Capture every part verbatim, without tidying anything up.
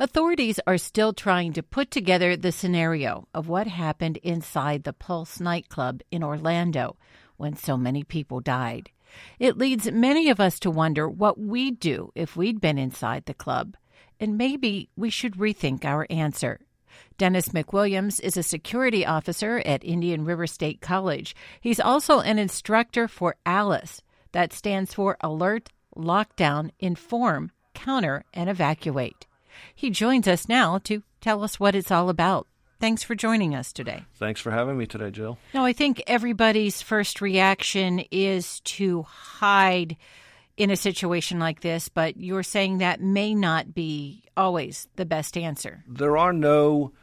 Authorities are still trying to put together the scenario of what happened inside the Pulse nightclub in Orlando when so many people died. It leads many of us to wonder what we'd do if we'd been inside the club, and maybe we should rethink our answer. Dennis McWilliams is a security officer at Indian River State College. He's also an instructor for ALICE. That stands for Alert, Lockdown, Inform, Counter, and Evacuate. He joins us now to tell us what it's all about. Thanks for joining us today. Thanks for having me today, Jill. Now, I think everybody's first reaction is to hide in a situation like this, but you're saying that may not be always the best answer. There are no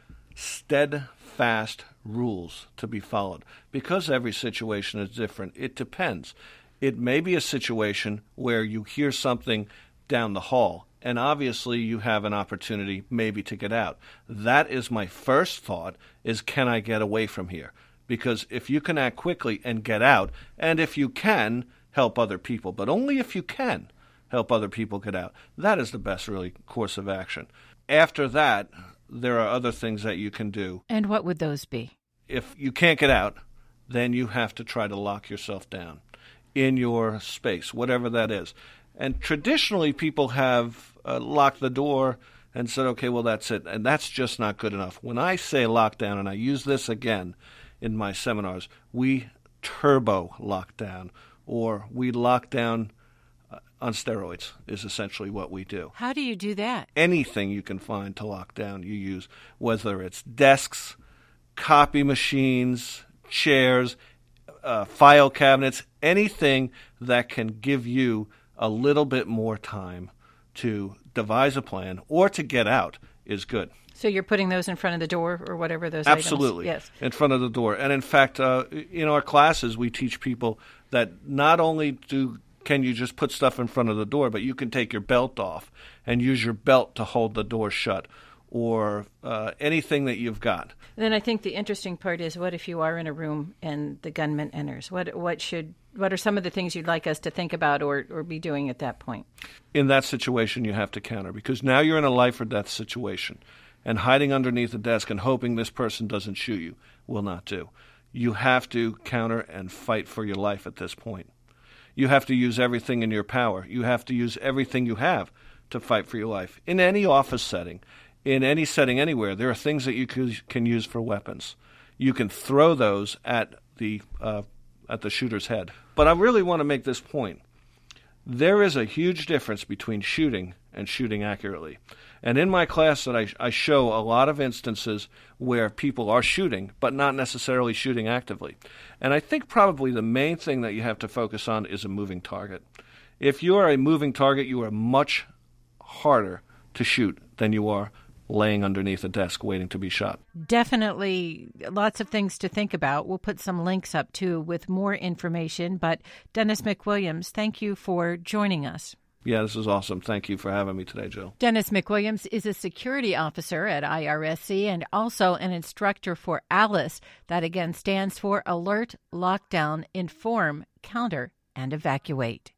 steadfast rules to be followed. Because every situation is different, it depends. It may be a situation where you hear something down the hall, and obviously you have an opportunity maybe to get out. That is my first thought, is can I get away from here? Because if you can act quickly and get out, and if you can, help other people, but only if you can help other people get out, that is the best really course of action. After that, there are other things that you can do. And what would those be? If you can't get out, then you have to try to lock yourself down in your space, whatever that is. And traditionally, people have uh, locked the door and said, okay, well, that's it. And that's just not good enough. When I say lockdown, and I use this again in my seminars, we turbo lockdown, or we lock down uh, on steroids is essentially what we do. How do you do that? Anything you can find to lock down, you use, whether it's desks, copy machines, chairs, uh, file cabinets, anything that can give you a little bit more time to devise a plan or to get out is good. So you're putting those in front of the door or whatever those Absolutely. items? Yes. In front of the door. And in fact, uh, in our classes, we teach people that not only do can you just put stuff in front of the door, but you can take your belt off and use your belt to hold the door shut, or uh, anything that you've got. Then I think the interesting part is, what if you are in a room and the gunman enters? What what should what are some of the things you'd like us to think about or, or be doing at that point? In that situation, you have to counter, because now you're in a life or death situation, and hiding underneath a desk and hoping this person doesn't shoot you will not do. You have to counter and fight for your life at this point. You have to use everything in your power. You have to use everything you have to fight for your life. In any office setting, in any setting anywhere, there are things that you can use for weapons. You can throw those at the uh, at the shooter's head. But I really want to make this point. There is a huge difference between shooting and shooting accurately. And in my class that I, I show a lot of instances where people are shooting, but not necessarily shooting actively. And I think probably the main thing that you have to focus on is a moving target. If you are a moving target, you are much harder to shoot than you are laying underneath a desk waiting to be shot. Definitely lots of things to think about. We'll put some links up, too, with more information. But Dennis McWilliams, thank you for joining us. Yeah, this is awesome. Thank you for having me today, Jill. Dennis McWilliams is a security officer at I R S C and also an instructor for ALICE. That, again, stands for Alert, Lockdown, Inform, Counter, and Evacuate.